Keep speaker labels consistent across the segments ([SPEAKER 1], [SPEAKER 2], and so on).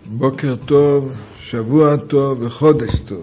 [SPEAKER 1] בוקר טוב, שבוע טוב וחודש טוב.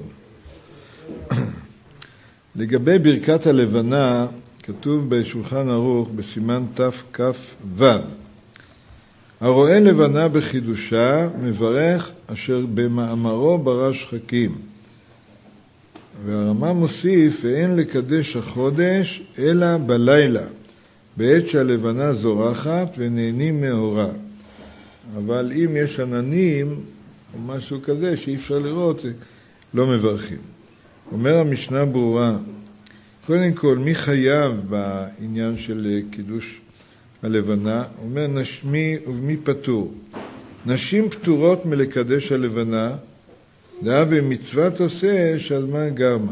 [SPEAKER 1] לגבי ברכת הלבנה, כתוב בשולחן ערוך בסימן תכ"ו: הרואה לבנה בחידושה מברך אשר במאמרו ברא שחקים. והרמ"א מוסיף: ואין לקדש החודש אלא בלילה, בעת שהלבנה זורחת ונהנים מאורה. אבל אם יש עננים או משהו כזה שאי אפשר לראות, לא מברכים. אומר המשנה ברורה, קודם כל, מי חייב בעניין של קידוש הלבנה? אומר מי פטור? נשים פטורות מלקדש הלבנה, דאה במצוות עשה שהזמן גרמה.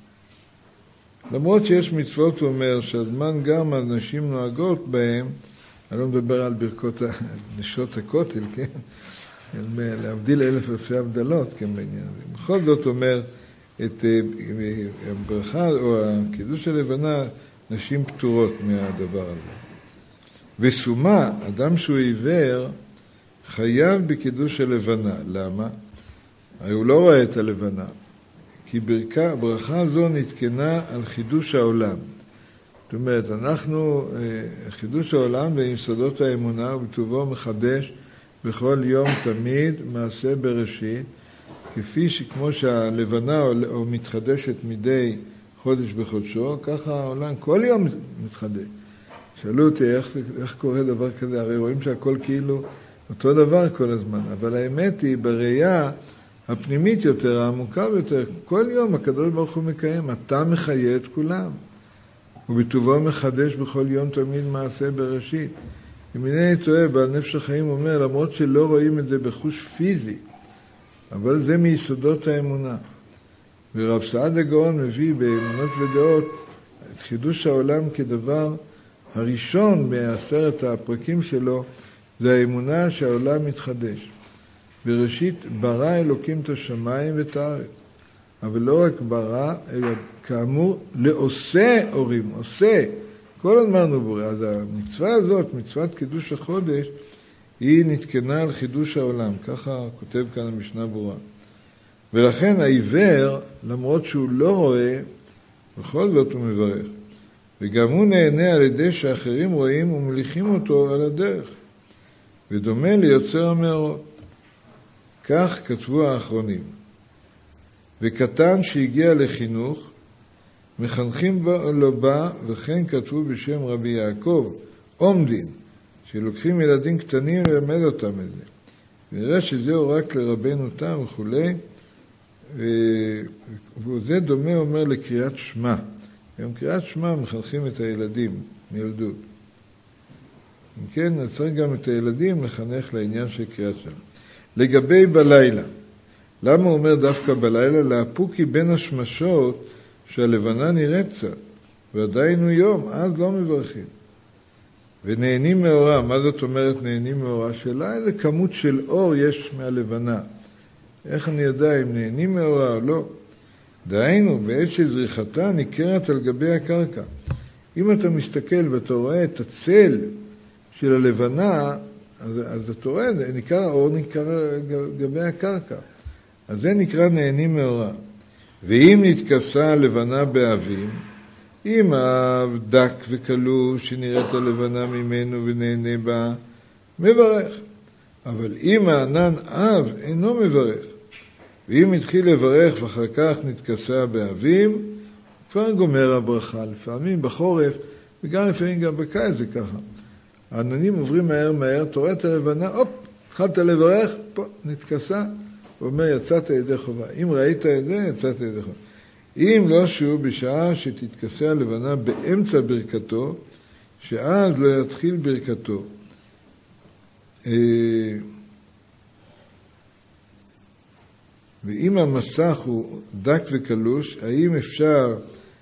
[SPEAKER 1] למרות שיש מצוות, הוא אומר, שהזמן גרמה נשים נוהגות בהם, אני לא מדבר על ברכות נשות הכותל, כן? להבדיל אלף אלפי הבדלות, כן, בעניין הזה. בכל זאת אומר, את הברכה או הקידוש הלבנה, נשים פטורות מהדבר הזה. וסומה, אדם שהוא עיוור, חייב בקידוש הלבנה. למה? הרי הוא לא רואה את הלבנה. כי ברכה זו נתקנה על חידוש העולם. זאת אומרת, חידוש העולם ויסודות האמונה ובטובו מחדש בכל יום תמיד מעשה בראשית, כפי שכמו שהלבנה או מתחדשת מדי חודש בחודשו, ככה העולם כל יום מתחדש. שאלו אותי איך קורה דבר כזה, הרי רואים שהכל כאילו אותו דבר כל הזמן, אבל האמת היא בראייה הפנימית יותר, העמוקה יותר, כל יום הקדוש ברוך הוא מקיים, אתה מחיה את כולם. ובטובו מחדש בכל יום תמיד מעשה בראשית. אם אינני טועה, בעל נפש החיים אומר, למרות שלא רואים את זה בחוש פיזי, אבל זה מיסודות האמונה. ורב סעדיה גאון מביא באמונות ודעות את חידוש העולם כדבר הראשון מ10 הפרקים שלו, זה האמונה שהעולם מתחדש. בראשית ברא אלוקים את השמיים ואת הארץ. אבל לא רק ברא, אלא כאמור לעושה אורים, עושה. כל הזמן הוא בורא. אז המצווה הזאת, מצוות קידוש החודש, היא נתקנה על חידוש העולם. ככה כותב כאן המשנה ברורה. ולכן העיוור, למרות שהוא לא רואה, בכל זאת הוא מברך. וגם הוא נהנה על ידי שאחרים רואים ומליכים אותו על הדרך. ודומה ליוצר המאורות. כך כתבו האחרונים. וקטן שהגיע לחינוך, מחנכים לו בה, וכן כתבו בשם רבי יעקב, עומדין, שלוקחים ילדים קטנים ללמד אותם את זה. ונראה שזהו רק לרבנו תם וכו'. וזה דומה אומר לקריאת שמע. גם קריאת שמע מחנכים את הילדים מילדות. אם כן, צריך גם את הילדים לחנך לעניין של קריאת שמע. לגבי בלילה, למה הוא אומר דווקא בלילה? להפוקי בין השמשות שהלבנה נראית קצת, ועדיין הוא יום, אז לא מברכים. ונהנים מאורה, מה זאת אומרת נהנים מאורה? שאלה איזה כמות של אור יש מהלבנה. איך אני יודע אם נהנים מאורה או לא? דהיינו, בעת שזריחתה ניכרת על גבי הקרקע. אם אתה מסתכל ואתה רואה את הצל של הלבנה, אז אתה רואה, האור ניכר על גבי הקרקע. אז זה נקרא נהנים מאורה. ואם נתכסה הלבנה באבים, אם האב דק וקלוש שנראית הלבנה ממנו ונהנה בה, מברך. אבל אם הענן אב אינו מברך, ואם התחיל לברך ואחר כך נתכסה באבים, כבר גומר הברכה. לפעמים בחורף, וגם לפעמים גם בקיץ זה ככה. העננים עוברים מהר, אתה רואה את הלבנה, התחלת לברך, פה נתכסה, הוא אומר, יצאת ידי חובה. אם ראית את זה, יצאת ידי חובה. אם לא שהוא בשעה שתתכסה הלבנה באמצע ברכתו, שאז לא יתחיל ברכתו. ואם המסך הוא דק וקלוש, האם אפשר,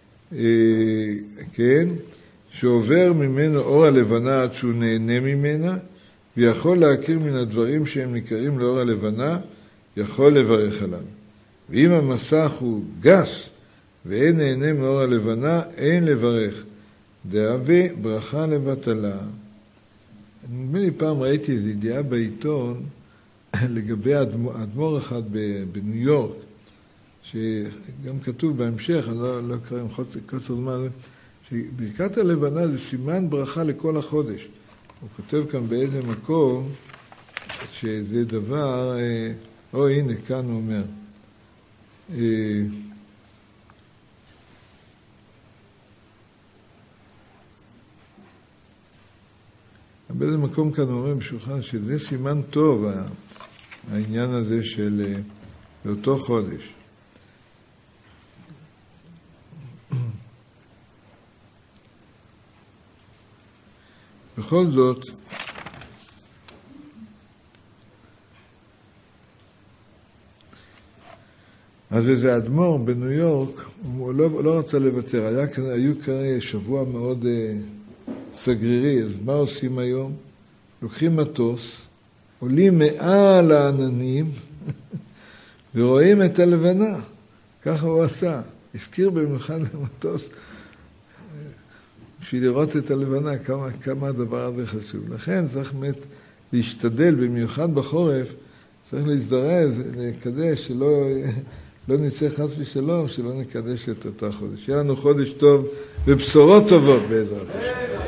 [SPEAKER 1] כן, שעובר ממנו אור הלבנה עד שהוא נהנה ממנה, ויכול להכיר מן הדברים שהם ניכרים לאור הלבנה, יכול לברך עליו. ואם המסך הוא גס ואין נהנה מאור הלבנה, אין לברך. דאבי ברכה לבטלה. נדמה לי פעם ראיתי איזו ידיעה בעיתון לגבי אדמו"ר אחד בניו יורק, שגם כתוב בהמשך, אני לא אקרא עם קוצר זמן, שברכת הלבנה זה סימן ברכה לכל החודש. הוא כותב כאן באיזה מקום שזה דבר, הנה כאן הוא אומר, באיזה מקום כאן הוא אומר בשולחן שזה סימן טוב, העניין הזה של אותו חודש. בכל זאת, אז איזה אדמו"ר בניו יורק, הוא לא רצה לוותר, היו כנראה שבוע מאוד סגרירי, אז מה עושים היום? לוקחים מטוס, עולים מעל העננים ורואים את הלבנה. ככה הוא עשה. הזכיר במיוחד למטוס בשביל לראות את הלבנה, כמה הדבר הזה חשוב. לכן צריך באמת להשתדל, במיוחד בחורף, צריך להזדרז, לקדש, שלא נצא חס ושלום, שלא נקדש את אותה חודש. שיהיה לנו חודש טוב ובשורות טובות בעזרת השם.